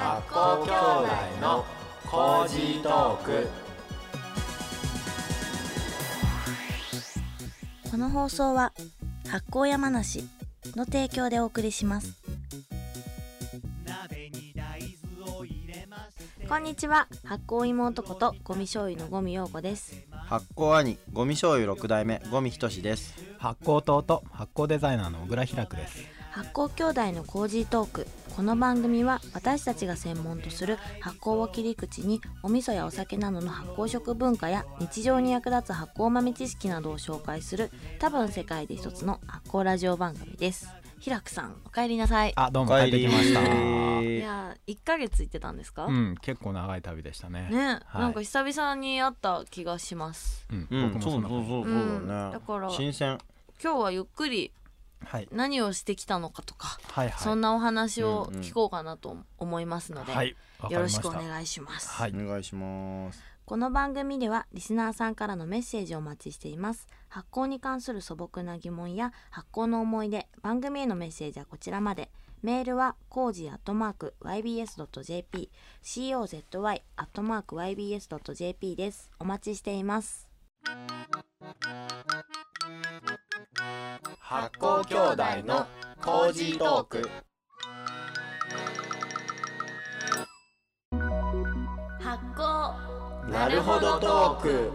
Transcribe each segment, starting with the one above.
発酵兄弟のコージートーク。 この放送は発酵山梨の提供でお送りします。こんにちは、発酵妹ことゴミ醤油の五味陽子です。 発酵兄ゴミ醤油6代目五味仁です。 発酵弟発酵デザイナーの小倉ひらくです。 発酵兄弟のコージートーク。この番組は私たちが専門とする発酵を切り口にお味噌やお酒などの発酵食文化や日常に役立つ発酵豆知識などを紹介する多分世界で一つの発酵ラジオ番組です。ひらくさん、お帰りなさい。 あ、どうも帰ってきました。 いや、1ヶ月行ってたんですか？ 結構長い旅でしたね。 はい、なんか久々に会った気がします。 僕もそうだね。 だから新鮮。 今日はゆっくり何をしてきたのかとか、そんなお話を聞こうかなと思いますので、よろしくお願いします。 お願いします。 この番組ではリスナーさんからのメッセージをお待ちしています。発酵に関する素朴な疑問や発酵の思い出、番組へのメッセージはこちらまで。メールはcozy@ybs.jp cozy@ybs.jp です。お待ちしています。 発酵兄弟のコージートーク。 発酵なるほどトーク。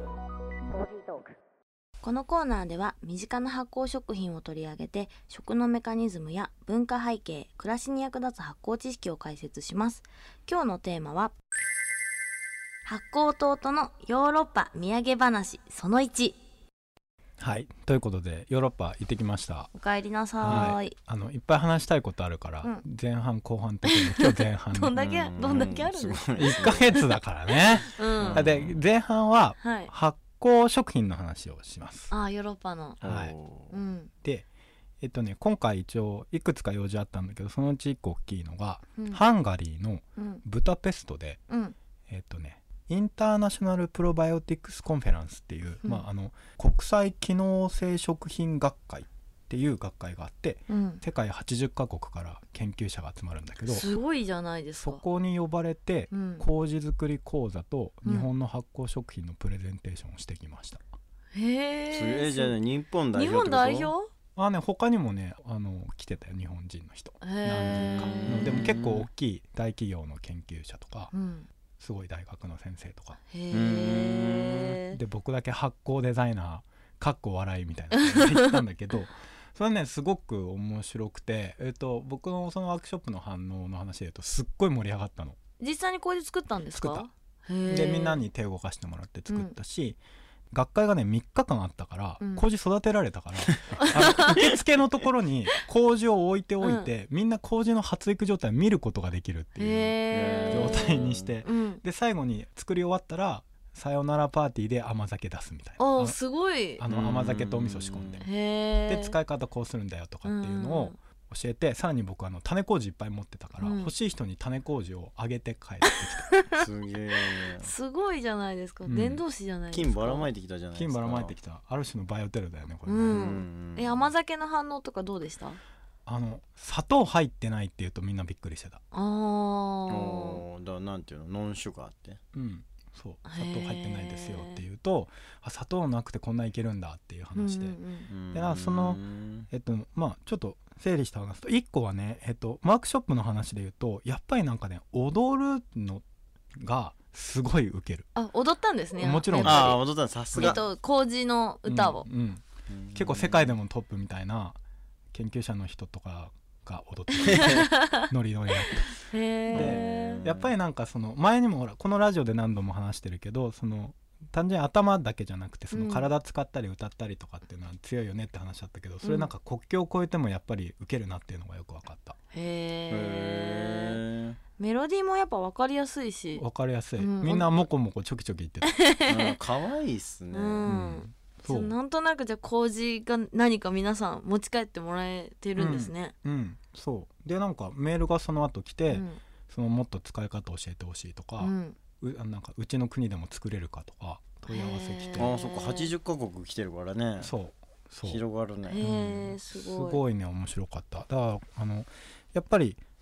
このコーナーでは身近な発酵食品を取り上げて、食のメカニズムや文化背景、暮らしに役立つ発酵知識を解説します。今日のテーマは発酵弟のヨーロッパ土産話その1。 はい、ということでヨーロッパ行ってきました。 お帰りなさい。 いっぱい話したいことあるから、前半後半的に今日前半どんだけあるの ？1ヶ月だからね。で前半は発酵食品の話をします。 ヨーロッパの。 で今回一応いくつか用事あったんだけど、そのうち1個大きいのが、ハンガリーのブダペストで、インターナショナルプロバイオティクスコンフェランスっていう、国際機能性食品学会っていう学会があって、世界80カ国から研究者が集まるんだけど、 すごいじゃないですか。 そこに呼ばれて、麹作り講座と日本の発酵食品のプレゼンテーションをしてきました。 へえ。 じゃあ日本代表ってこと？ 日本代表？ 他にもね来てたよ、日本人の人何人か。でも結構大きい大企業の研究者とか、すごい大学の先生とか。で僕だけ発酵デザイナーかっこ笑いみたいな感じで言ったんだけどそれねすごく面白くて、僕のそのワークショップの反応の話で言うとすっごい盛り上がったの。 実際に麹作ったんですか？ 作った。でみんなに手を動かしてもらって作ったし、学会がね3日間あったから麹育てられたから、受付のところに麹を置いておいて、みんな麹の発育状態を見ることができるっていう状態にして、で最後に作り終わったらさよならパーティーで甘酒出すみたいな。 すごい。 甘酒とお味噌仕込んで、で使い方こうするんだよとかっていうのを教えて、さらに僕種麹いっぱい持ってたから、欲しい人に種麹をあげて帰ってきた。 すげえ。 すごいじゃないですか。伝道師じゃないですか。 金ばらまいてきたじゃないですか。 金ばらまいてきた。ある種のバイオテロだよねこれね。 甘酒の反応とかどうでした？ 砂糖入ってないっていうとみんなびっくりしてた。 だからなんていうの、ノンシュガーって。 そう、砂糖入ってないですよっていうと、砂糖なくてこんないけるんだっていう話で、でそのちょっと整理して話すと、1個はねワークショップの話で言うと、やっぱりなんかね踊るのがすごいウケる。 踊ったんですね。 もちろん踊った。さすが。 麹の歌を、 結構世界でもトップみたいな研究者の人とかが踊ってノリノリだった。でやっぱりなんかその前にもこのラジオで何度も話してるけど、その単純に頭だけじゃなくてその体使ったり歌ったりとかっていうのは強いよねって話だったけど、それなんか国境を越えてもやっぱりウケるなっていうのがよく分かった。 メロディーもやっぱ分かりやすいし。 分かりやすい。みんなモコモコチョキチョキ言ってた。 可愛いっすね。 なんとなくじゃあ麹が何か皆さん持ち帰ってもらえてるんですね。 そうで、なんかメールがその後来て、そのもっと使い方教えてほしいとか、なんかうちの国でも作れるかとか問い合わせ来て。 そっか、80カ国来てるからね。 そう広がるね。 すごいね面白かった。だからやっぱり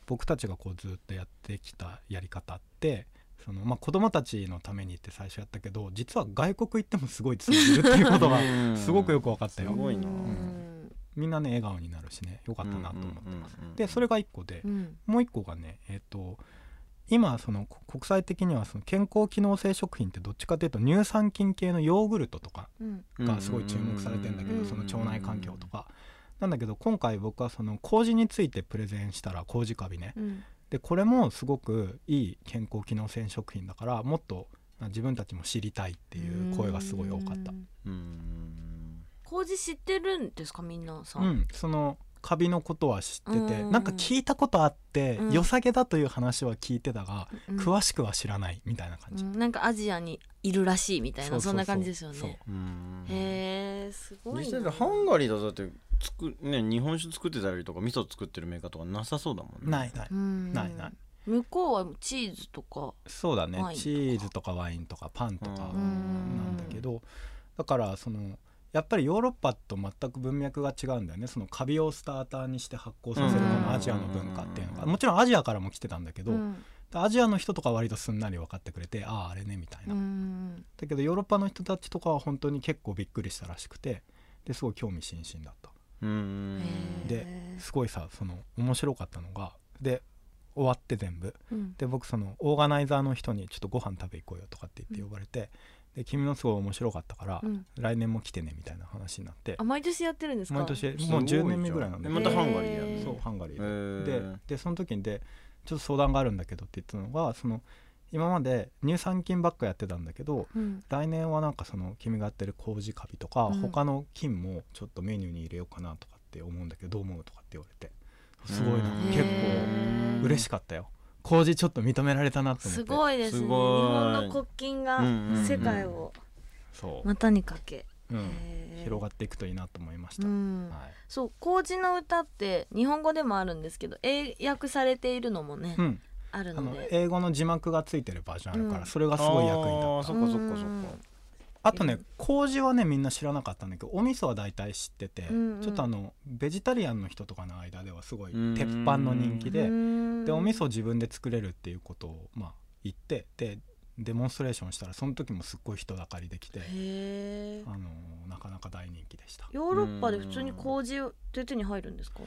僕たちがこうずっとやってきたやり方って子供たちのためにって最初やったけど、実は外国行ってもすごい通じるっていうことがすごくよく分かったよ。 すごいな、 みんなね笑顔になるしね、よかったなと思ってます。でそれが1個で、もう1個がね今国際的には健康機能性食品ってどっちかというと乳酸菌系のヨーグルトとかがすごい注目されてるんだけど、その腸内環境とかなんだけど、今回僕は麹についてプレゼンしたら、麹カビね、でこれもすごくいい健康機能性食品だから、もっと自分たちも知りたいっていう声がすごい多かった。 麹知ってるんですかみんなさん。そのカビのことは知ってて、なんか聞いたことあって、良さげだという話は聞いてたが、詳しくは知らないみたいな感じ、 なんかアジアにいるらしいみたいな、そんな感じですよね。へえ、すごいな。 実際でハンガリーだって日本酒作ってたりとか味噌作ってるメーカーとかなさそうだもんね。 ない向こうはチーズとか。 そうだね、チーズとかワインとかパンとかなんだけど、だからやっぱりヨーロッパと全く文脈が違うんだよね。カビをスターターにして発酵させるこのアジアの文化っていうのが、もちろんアジアからも来てたんだけど、アジアの人とか割とすんなり分かってくれて、あれねみたいな。だけどヨーロッパの人たちとかは本当に結構びっくりしたらしくて、ですごい興味津々だった。ですごいさ、面白かったのが、で終わって全部、で僕オーガナイザーの人にちょっとご飯食べ行こうよとかって言って呼ばれて、で君のすごい面白かったから、来年も来てねみたいな話になって。 毎年やってるんですか？ 毎年もう10年目ぐらいなんで。 またハンガリーやる。 そうハンガリーでその時にちょっと相談があるんだけどって言ったのが、今まで乳酸菌ばっかやってたんだけど、来年はなんか君がやってる麹カビとか、他の菌もちょっとメニューに入れようかなとかって思うんだけどどう思うとかって言われて、すごいな、結構嬉しかったよ。麹ちょっと認められたなと思って。 すごいですね。日本の国菌が世界を股にかけ、広がっていくといいなと思いました。そう麹の歌って日本語でもあるんですけど、英訳されているのもね、あるので、 英語の字幕がついてるバージョンあるから、それがすごい役に立った。 そっかそっかそっか。 あとね、麹はねみんな知らなかったんだけど、お味噌は大体知ってて、ちょっとベジタリアンの人とかの間ではすごい鉄板の人気で、お味噌自分で作れるっていうことを言って、でデモンストレーションしたら、その時もすっごい人だかりできて、なかなか大人気でした。 ヨーロッパで普通に麹って手に入るんですか？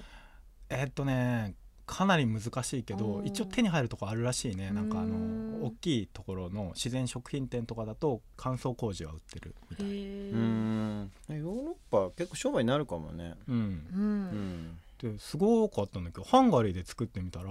かなり難しいけど、一応手に入るとこあるらしいね。なんか大きいところの自然食品店とかだと乾燥麹は売ってるみたい。 ヨーロッパ結構商売になるかもね。 ですごかったんだけど、ハンガリーで作ってみたら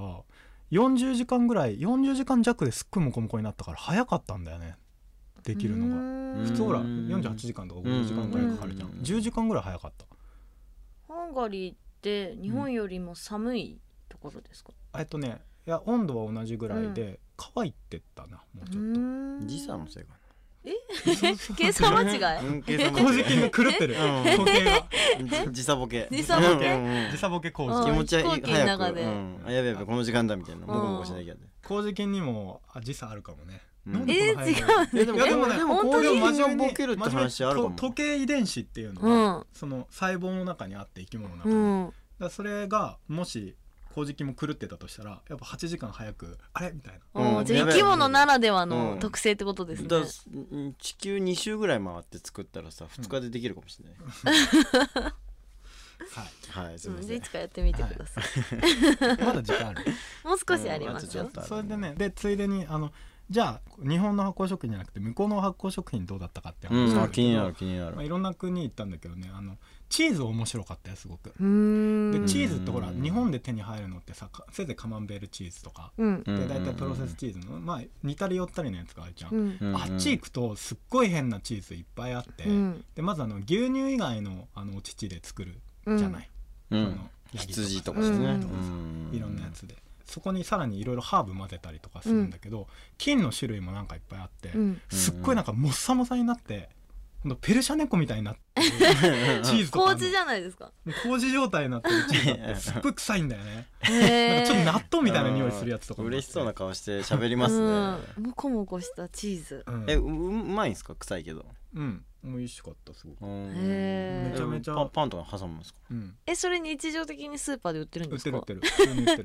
40時間弱ですっごいモコモコになったから早かったんだよね、できるのが。普通ほら48時間とか50時間ぐらいかかるじゃん。10時間ぐらい早かった。 ハンガリーって日本よりも寒いところですか？ いや温度は同じぐらいで、乾いてたな、もうちょっと。 時差のせいかな。 計算間違い？ 麹菌が狂ってる。時計が時差ボケ時差ボケ麹。 気持ち早く、やべやべこの時間だみたいな、もこもこしなきゃね。 麹菌にも時差あるかもね。 違う。 でも麹菌がボケるって話あるかも。 時計遺伝子っていうのが細胞の中にあって、生き物の中に。それがもし麹菌も狂ってたとしたら、やっぱ8時間早くあれみたいな。じゃあ生き物ならではの特性ってことですね。 地球2周ぐらい回って作ったらさ、2日でできるかもしれない。はい、すみません。 いつかやってみてください。 まだ時間ある。 もう少しありますよ。 それでね、ついでにじゃあ日本の発酵食品じゃなくて向こうの発酵食品どうだったかって話が気になる気になる。 いろんな国行ったんだけどね、チーズ面白かったよ、すごく。でチーズってほら日本で手に入るのってさ、せいぜいカマンベールチーズとかで、だいたいプロセスチーズの似たり寄ったりのやつがあるじゃん。あっち行くとすっごい変なチーズいっぱいあって、でまず牛乳以外のお乳で作るじゃない。 羊とかですね。 いろんなやつで。そこにさらにいろいろハーブ混ぜたりとかするんだけど、菌の種類もなんかいっぱいあって、すっごいなんかもっさもさになって、ペルシャ猫みたいになってチーズとか麹じゃないですか。 麹状態になってるチーズってすっごい臭いんだよね。なんかちょっと納豆みたいな匂いするやつとか。 嬉しそうな顔して喋りますね。 もこもこしたチーズ。 うまいんすか？臭いけど。 美味しかったすごく。 めちゃめちゃパンとか挟むんですか？ それ日常的にスーパーで売ってるんですか？ 売ってる普通に売ってる。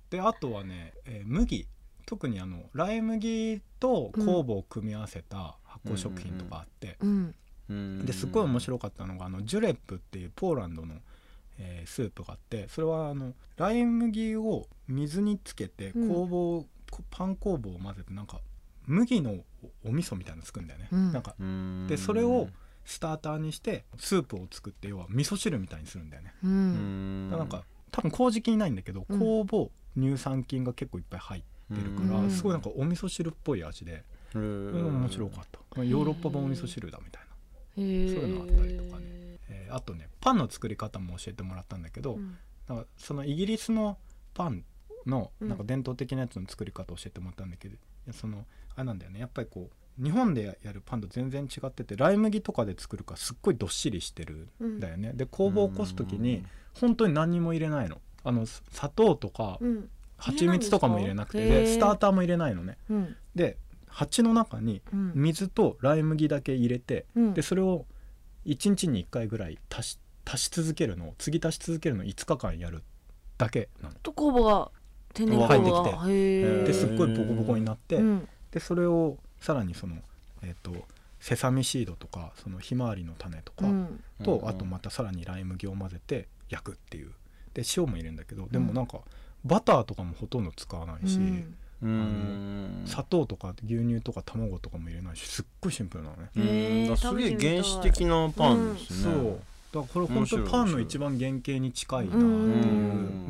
であとはね、麦、特にライ麦と酵母を組み合わせた発酵食品とかあって、ですっごい面白かったのがジュレップっていうポーランドの、スープがあって、それはライ麦を水につけてパン酵母を混ぜてなんか麦のお味噌みたいなの作るんだよね、なんかでそれをスターターにしてスープを作って、要は味噌汁みたいにするんだよね。なんか多分麹菌ないんだけど、酵母乳酸菌が結構いっぱい入ってるから、すごいなんかお味噌汁っぽい味で、面白かった。ヨーロッパ版お味噌汁だみたいな、そういうのあったりとかね。あとね、パンの作り方も教えてもらったんだけど、なんかそのイギリスのパンのなんか伝統的なやつの作り方を教えてもらったんだけど、あれなんだよね、やっぱりこう日本でやるパンと全然違ってて、ライ麦とかで作るからすっごいどっしりしてるんだよね。で酵母を起こす時に本当に何にも入れないの。砂糖とか蜂蜜とかも入れなくて、でスターターも入れないのね。で鉢の中に水とライ麦だけ入れて、でそれを1日に1回ぐらい足し続けるのを5日間やるだけなの。 と酵母が天然酵母が入ってきて、ですっごいボコボコになって、でそれをさらにセサミシードとかひまわりの種とかと、あとまたさらにライ麦を混ぜて焼くっていう。で塩も入れるんだけど、でもなんかバターとかもほとんど使わないし、砂糖とか牛乳とか卵とかも入れないし、すっごいシンプルなのね。 すげえ原始的なパンですね。 そうだからこれ本当にパンの一番原型に近いなっていう、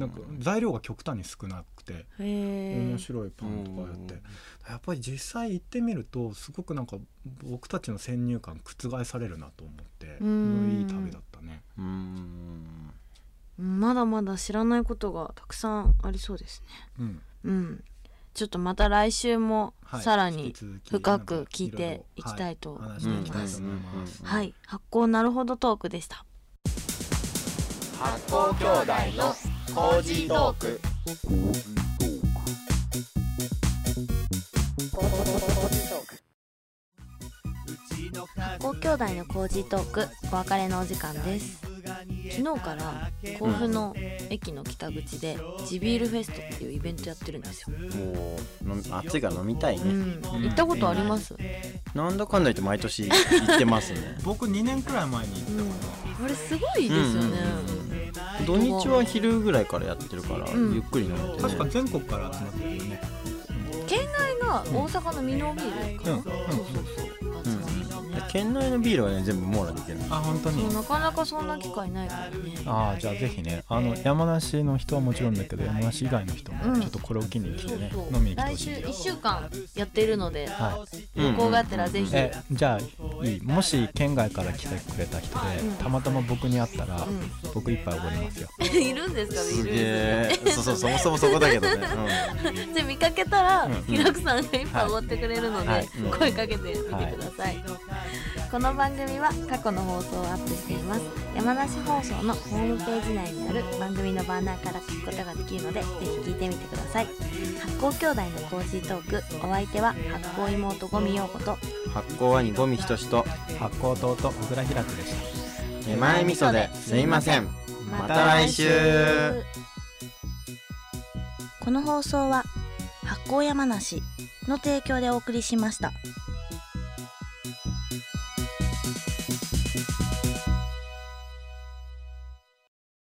なんか材料が極端に少なくて面白いパンとかやって、やっぱり実際行ってみるとすごくなんか僕たちの先入観覆されるなと思って、いい旅だったね。 まだまだ知らないことがたくさんありそうですね。ちょっとまた来週もさらに深く聞いていきたいと思います。はい、発酵なるほどトークでした。 発酵兄弟のコージートーク。 発酵兄弟のコージートーク、お別れのお時間です。昨日から甲府の駅の北口で地ビールフェストっていうイベントやってるんですよ。 もう暑いから飲みたいね。 行ったことあります？ なんだかんだ言って毎年行ってますね。 僕2年くらい前に行ったあれすごいですよね。 土日は昼ぐらいからやってるから、ゆっくり飲めてね。 確か全国から集まってるよね。 県外が大阪のミノービールかな。そう県内のビールはね全部網羅できる。 あ、本当に。 なかなかそんな機会ないからね。 じゃあぜひね、山梨の人はもちろんだけど、山梨以外の人もちょっとこれを機に来てね、飲みに来てほしい。 来週1週間やっているので、旅行があったらぜひ。 じゃあいい、もし県外から来てくれた人で、たまたま僕に会ったら、僕一杯おごりますよ。 いるんですか？ すげえ。そうそもそもそこだけどね。 じゃあ見かけたら平久さんが一杯おごってくれるので声かけてみてください。この番組は過去の放送をアップしています。山梨放送のホームページ内にある番組のバナーから聞くことができるので、ぜひ聞いてみてください。発酵兄弟のコージートーク、お相手は発酵妹五味陽子と発酵兄五味仁と発酵弟小倉開くでした。 手前味噌ですいません。また来週。 この放送は発酵山梨の提供でお送りしました。